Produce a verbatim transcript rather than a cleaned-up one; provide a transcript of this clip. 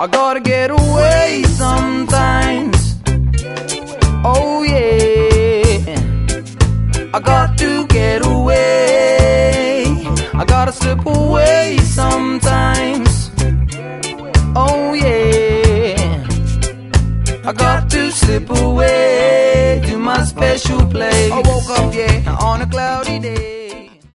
I gotta get away sometimes. Oh yeah, I got to get away. I gotta slip away sometimes. Oh yeah, I got to slip away to my special place. I woke up, yeah, on a cloudy day.